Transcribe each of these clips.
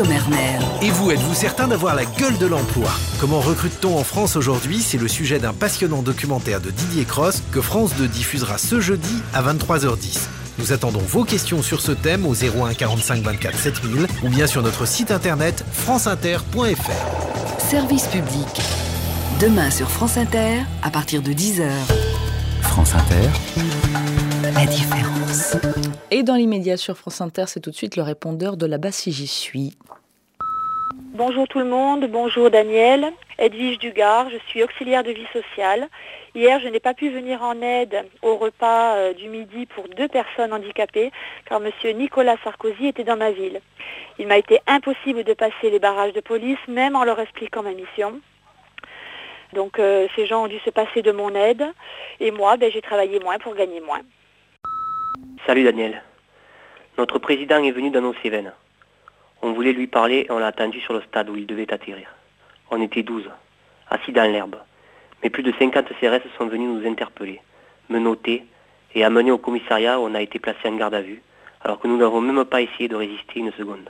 Guillaume Erner. Et vous, êtes-vous certain d'avoir la gueule de l'emploi ? Comment recrute-t-on en France aujourd'hui ? C'est le sujet d'un passionnant documentaire de Didier Cross que France 2 diffusera ce jeudi à 23h10. Nous attendons vos questions sur ce thème au 01 45 24 7000 ou bien sur notre site internet franceinter.fr. Service public. Demain sur France Inter, à partir de 10h. France Inter. La différence. Et dans l'immédiat sur France Inter, c'est tout de suite le répondeur de là-bas si j'y suis. Bonjour tout le monde, bonjour Daniel, Edwige Dugard, je suis auxiliaire de vie sociale. Hier, je n'ai pas pu venir en aide au repas du midi pour 2 personnes handicapées car M. Nicolas Sarkozy était dans ma ville. Il m'a été impossible de passer les barrages de police, même en leur expliquant ma mission. Donc ces gens ont dû se passer de mon aide et moi, j'ai travaillé moins pour gagner moins. Salut Daniel. Notre président est venu dans nos Cévennes. On voulait lui parler et on l'a attendu sur le stade où il devait atterrir. On était 12, assis dans l'herbe. Mais plus de 50 CRS sont venus nous interpeller, me noter et amener au commissariat où on a été placé en garde à vue, alors que nous n'avons même pas essayé de résister une seconde.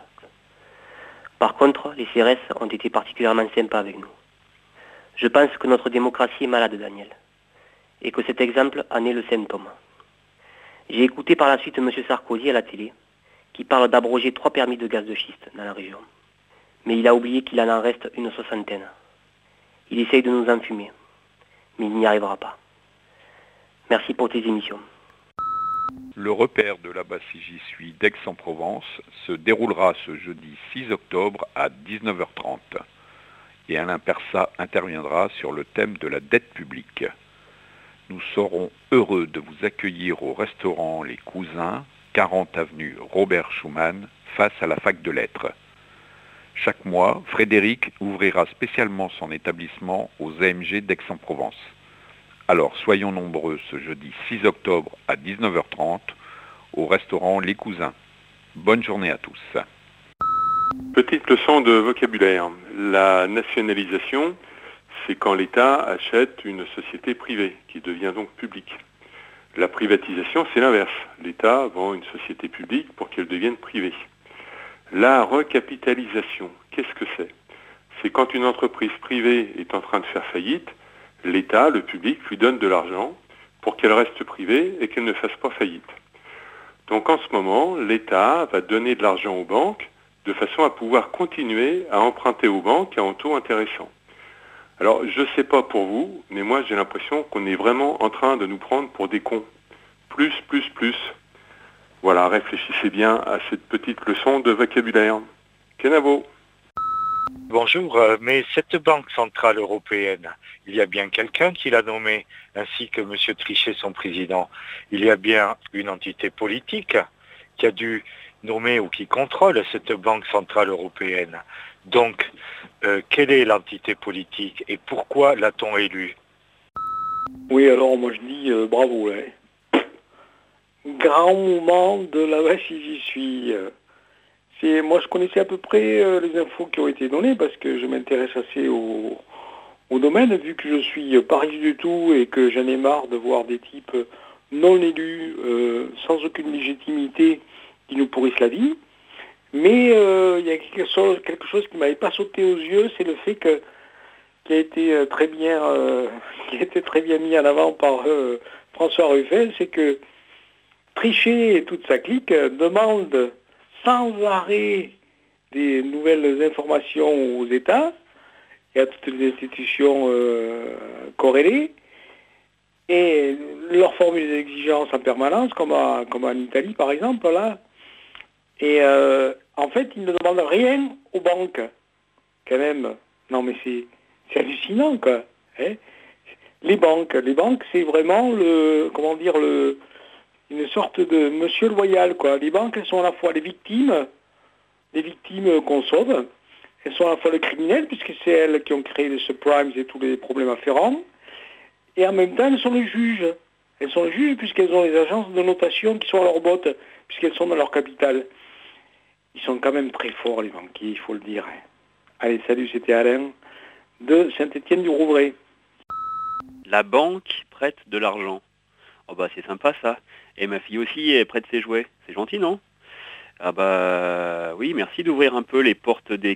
Par contre, les CRS ont été particulièrement sympas avec nous. Je pense que notre démocratie est malade, Daniel, et que cet exemple en est le symptôme. J'ai écouté par la suite M. Sarkozy à la télé, qui parle d'abroger 3 permis de gaz de schiste dans la région. Mais il a oublié qu'il en reste une 60aine. Il essaye de nous enfumer, mais il n'y arrivera pas. Merci pour tes émissions. Le repère de là-bas si j'y suis d'Aix-en-Provence se déroulera ce jeudi 6 octobre à 19h30. Et Alain Persat interviendra sur le thème de la dette publique. Nous serons heureux de vous accueillir au restaurant Les Cousins, 40 avenue Robert Schuman, face à la fac de lettres. Chaque mois, Frédéric ouvrira spécialement son établissement aux AMG d'Aix-en-Provence. Alors soyons nombreux ce jeudi 6 octobre à 19h30 au restaurant Les Cousins. Bonne journée à tous. Petite leçon de vocabulaire. La nationalisation, c'est quand l'État achète une société privée qui devient donc publique. La privatisation, c'est l'inverse. L'État vend une société publique pour qu'elle devienne privée. La recapitalisation, qu'est-ce que c'est ? C'est quand une entreprise privée est en train de faire faillite, l'État, le public, lui donne de l'argent pour qu'elle reste privée et qu'elle ne fasse pas faillite. Donc en ce moment, l'État va donner de l'argent aux banques de façon à pouvoir continuer à emprunter aux banques à un taux intéressant. Alors, je ne sais pas pour vous, mais moi j'ai l'impression qu'on est vraiment en train de nous prendre pour des cons. Plus. Voilà, réfléchissez bien à cette petite leçon de vocabulaire. Kenavo. Bonjour, mais cette Banque Centrale Européenne, il y a bien quelqu'un qui l'a nommée, ainsi que M. Trichet, son président. Il y a bien une entité politique qui a dû nommer ou qui contrôle cette Banque Centrale Européenne. Donc, quelle est l'entité politique et pourquoi l'a-t-on élue ? Oui, alors moi je dis bravo. Grand moment de la si j'y suis. Moi je connaissais à peu près les infos qui ont été données parce que je m'intéresse assez au domaine, vu que je suis pas riche du tout et que j'en ai marre de voir des types non élus, sans aucune légitimité, qui nous pourrissent la vie. Mais il y a quelque chose qui ne m'avait pas sauté aux yeux, c'est le fait qui a été très bien mis en avant par François Ruffin, c'est que Trichet et toute sa clique demandent sans arrêt des nouvelles informations aux États et à toutes les institutions corrélées, et leur formule des exigences en permanence, comme en Italie par exemple, là. Et en fait, ils ne demandent rien aux banques, quand même. Non, mais c'est hallucinant, quoi. Hein. Les banques, c'est vraiment une sorte de monsieur loyal, quoi. Les banques, elles sont à la fois les victimes qu'on sauve, elles sont à la fois les criminels, puisque c'est elles qui ont créé les subprimes et tous les problèmes afférents, et en même temps, elles sont les juges. Elles sont les juges puisqu'elles ont les agences de notation qui sont à leur botte, puisqu'elles sont dans leur capital. Ils sont quand même très forts, les banquiers, il faut le dire. Allez, salut, c'était Alain de Saint-Étienne-du-Rouvray. La banque prête de l'argent. Oh bah c'est sympa ça. Et ma fille aussi, elle prête ses jouets. C'est gentil, non ? Ah bah oui, merci d'ouvrir un peu les portes des